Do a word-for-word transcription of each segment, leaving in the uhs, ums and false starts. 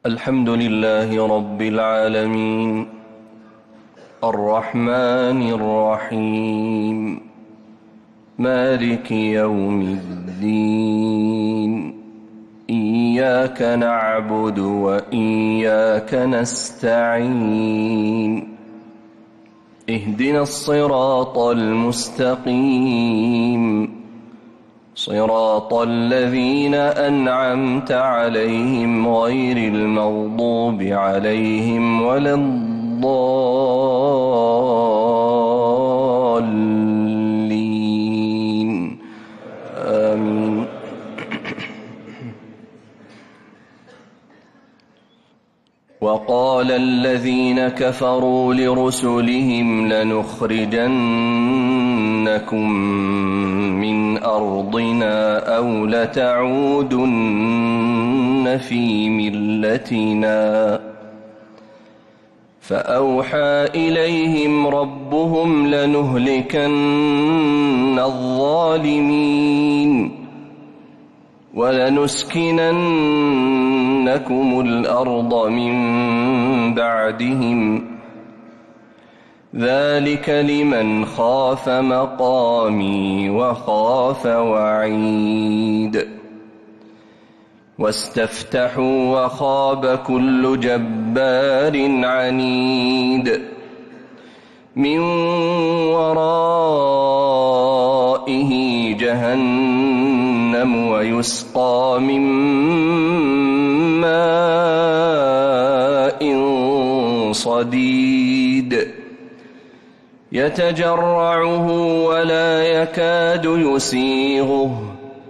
الحمد لله رب العالمين الرحمن الرحيم مالك يوم الدين إياك نعبد وإياك نستعين اهدنا الصراط المستقيم صراط الذين أنعمت عليهم غير المغضوب عليهم ولا الضالين آمين. وقال الذين كفروا لرسلهم لنخرجنكم من أرضنا أو لتعودن في ملتنا فأوحى إليهم ربهم لنهلكن الظالمين ولنسكننكم الأرض من بعدهم ذلك لمن خاف مقامي وخاف وعيد. واستفتحوا وخاب كل جبار عنيد من ورائه جهنم ويسقى من ماء صديد يتجرعه ولا يكاد يسيغه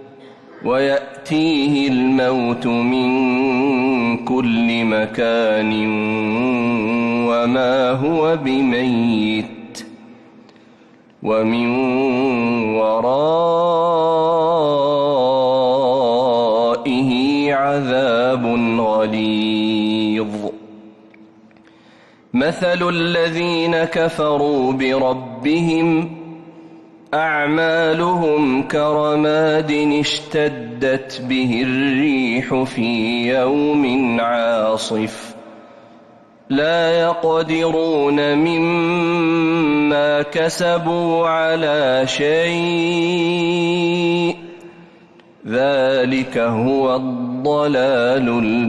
ويأتيه الموت من كل مكان وما هو بميت ومن ورائه عذاب غليظ. مثل الذين كفروا بربهم أعمالهم كرماد اشتدت به الريح في يوم عاصف لا يقدرون مما كسبوا على شيء ذلك هو الضلال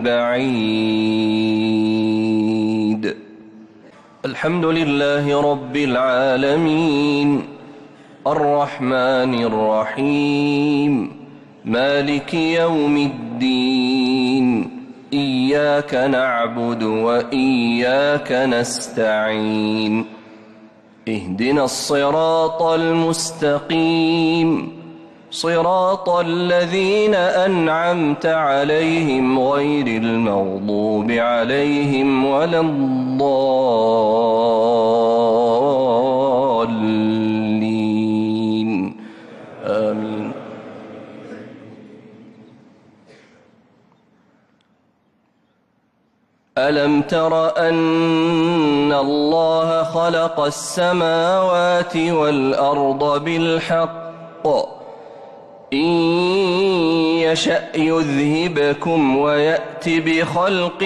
البعيد. الحمد لله رب العالمين الرحمن الرحيم مالك يوم الدين إياك نعبد وإياك نستعين اهدنا الصراط المستقيم صراط الذين أنعمت عليهم غير المغضوب عليهم ولا الضالين آمين. ألم تر أن الله خلق السماوات والأرض بالحق إن يشأ يذهبكم ويأت بخلق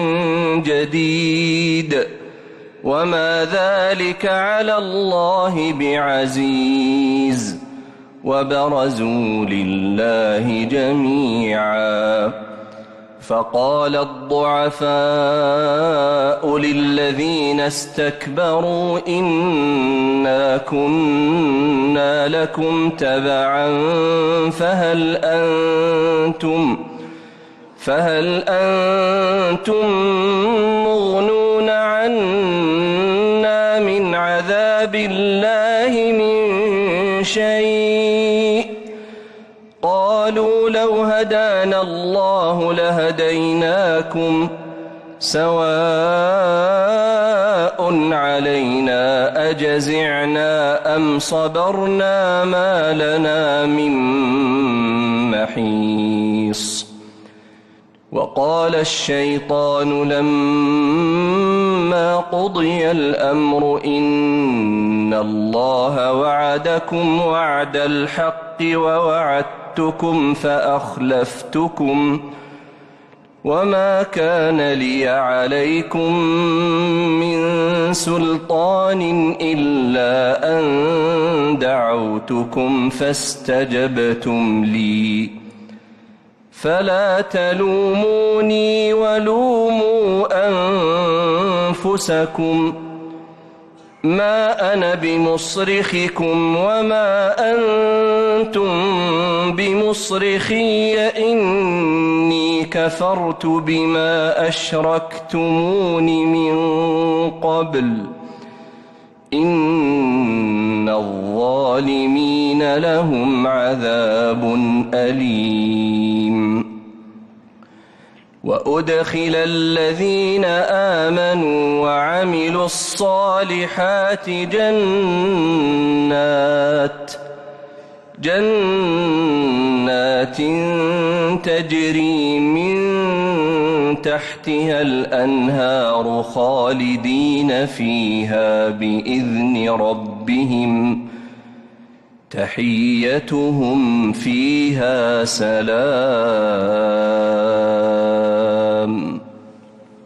جديد وما ذلك على الله بعزيز وبرزوا لله جميعا فقال الضعفاء للذين استكبروا إنا كنا لكم تبعا فهل أنتم فهل أنتم مغنون عنا من عذاب الله من شيء قالوا لو هدانا الله لهديناكم سواء علينا أجزعنا أم صبرنا ما لنا من محيص. وقال الشيطان لما قضي الأمر إن الله وعدكم وعد الحق ووعدتكم فأخلفتكم وما كان لي عليكم من سلطان إلا أن دعوتكم فاستجبتم لي فلا تلوموني ولوموا أنفسكم ما أنا بمصرخكم وما أنتم بمصرخي إني كفرت بما أشركتمون من قبل إن الظالمين لهم عذاب أليم وأدخل الذين آمنوا وعملوا الصالحات جنات جنات تجري من تحتها الأنهار خالدين فيها بإذن ربهم تحيتهم فيها سلام.